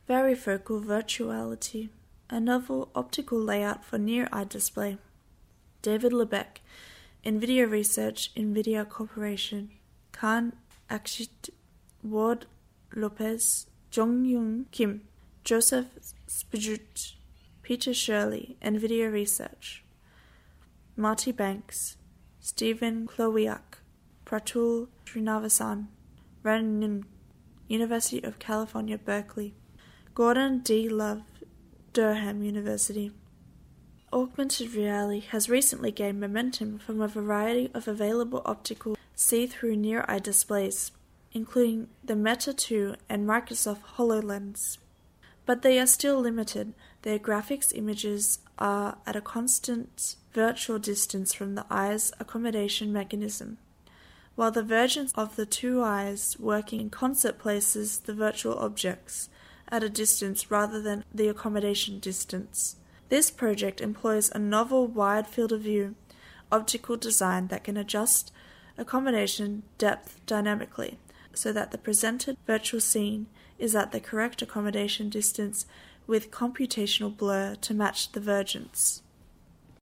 Varifocal virtuality, a novel optical layout for near-eye display. David Lebec, NVIDIA Research, NVIDIA Corporation. Khan Akshit, Ward Lopez, Jong-Yoon Kim, Joseph Spijut, Peter Shirley, NVIDIA Research. Marty Banks, Stephen Klowiak, Pratul Srinivasan, Ren Nim, University of California, Berkeley. Gordon D. Love, Durham University. Augmented reality has recently gained momentum from a variety of available optical see-through near-eye displays, including the Meta 2 and Microsoft HoloLens. But they are still limited. Their graphics images are at a constant virtual distance from the eye's accommodation mechanism, while the versions of the two eyes working in concert places the virtual objects at a distance rather than the accommodation distance. This project employs a novel wide field of view optical design that can adjust accommodation depth dynamically so that the presented virtual scene is at the correct accommodation distance with computational blur to match the vergence.